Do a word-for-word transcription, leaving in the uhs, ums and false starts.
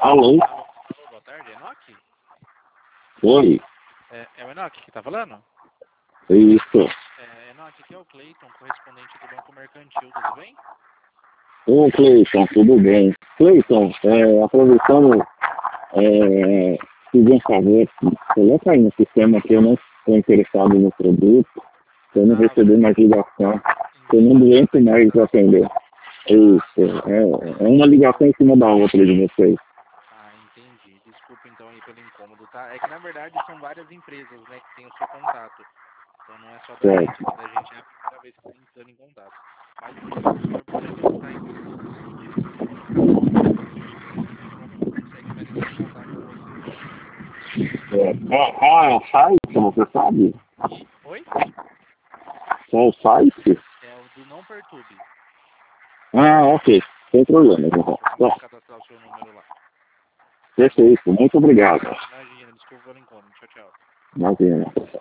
Alô? Alô, alô, boa tarde, Enoque? Oi, É, é o Enoque que tá falando? isso. É, Enoque, aqui é o Cleiton, correspondente do Banco Mercantil, tudo bem? Ô, Cleiton, tudo bem? Cleiton, é, aproveitando, é, pedir um favor, coloca aí no sistema que eu não estou interessado no produto, que eu não Ah, recebi mais ligação, que eu não entendi. aguento mais atender. Ah, Isso, é, é uma ligação em cima da outra de vocês. ah, entendi. Desculpa então aí pelo incômodo, tá? É que na verdade são várias empresas, né, que tem o seu contato. Então não é só da gente, Certo. né? Da gente é a primeira vez que está entrando em contato. Mas então, se o senhor puder colocar então no site, é, fica bom, né? Porque assim a gente não tem como, não consegue mais entrar em contato com você. É, qual, qual é o site, você sabe? Oi? Qual é o site? É o do Não Perturbe. Ah, ok, sem problema, João. Pra Bom, gente cadastrar o seu número lá. perfeito, muito obrigado. Imagina, desculpa pelo incômodo. Tchau, tchau. Imagina.